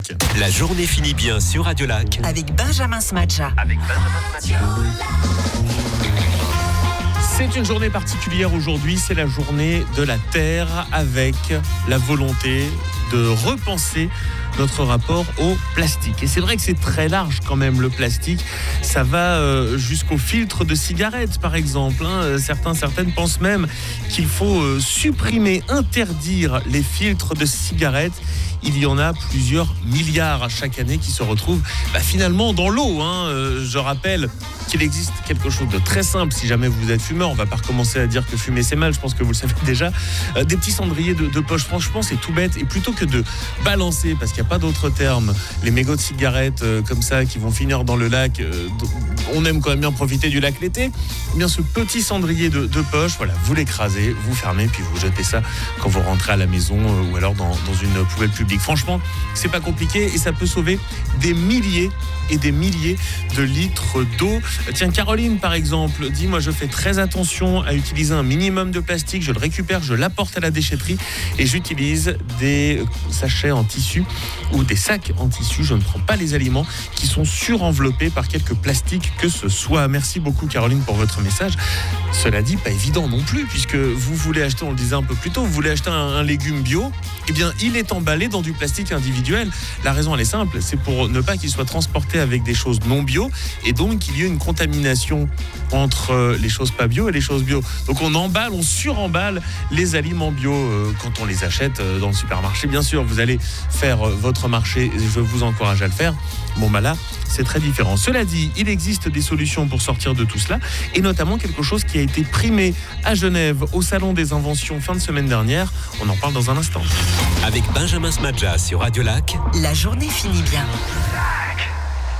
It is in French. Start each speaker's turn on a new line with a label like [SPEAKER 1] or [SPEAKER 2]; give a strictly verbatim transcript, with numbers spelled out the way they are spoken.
[SPEAKER 1] La journée finit bien sur Radio Lac.
[SPEAKER 2] Avec Benjamin Smadja.
[SPEAKER 1] Avec Benjamin Smadja.
[SPEAKER 3] C'est une journée particulière aujourd'hui, c'est la journée de la Terre avec la volonté de repenser notre rapport au plastique. Et c'est vrai que c'est très large quand même le plastique. Ça va euh, jusqu'au filtre de cigarette par exemple. Hein. Certains, certaines pensent même qu'il faut euh, supprimer, interdire les filtres de cigarettes. Il y en a plusieurs milliards à chaque année qui se retrouvent bah, finalement dans l'eau. Hein. Euh, je rappelle qu'il existe quelque chose de très simple. Si jamais vous êtes fumeur, on va pas recommencer à dire que fumer c'est mal, je pense que vous le savez déjà. Euh, des petits cendriers de, de poche, franchement c'est tout bête. Et plutôt que de balancer, parce qu'il n'y a pas d'autre terme, les mégots de cigarettes euh, comme ça qui vont finir dans le lac, euh, on aime quand même bien profiter du lac l'été. Eh bien ce petit cendrier de, de poche, voilà, vous l'écrasez, vous fermez, puis vous jetez ça quand vous rentrez à la maison euh, ou alors dans, dans une poubelle publique. Franchement, c'est pas compliqué et ça peut sauver des milliers et des milliers de litres d'eau. Tiens, Caroline, par exemple, dit « Moi, je fais très attention à utiliser un minimum de plastique. Je le récupère, je l'apporte à la déchetterie et j'utilise des sachets en tissu ou des sacs en tissu. Je ne prends pas les aliments qui sont surenveloppés par quelque plastique que ce soit. » Merci beaucoup, Caroline, pour votre message. Cela dit, pas évident non plus, puisque vous voulez acheter, on le disait un peu plus tôt, vous voulez acheter un, un légume bio, eh bien, il est emballé dans du plastique individuel. La raison, elle est simple, c'est pour ne pas qu'il soit transporté avec des choses non bio et donc qu'il y ait une contamination entre les choses pas bio et les choses bio. Donc on emballe, on suremballe les aliments bio euh, quand on les achète euh, dans le supermarché. Bien sûr, vous allez faire euh, votre marché, je vous encourage à le faire. Bon bah là, c'est très différent. Cela dit, il existe des solutions pour sortir de tout cela et notamment quelque chose qui a été primé à Genève au Salon des Inventions fin de semaine dernière. On en parle dans un instant.
[SPEAKER 1] Avec Benjamin Smadja sur Radio Lac.
[SPEAKER 2] La journée finit bien.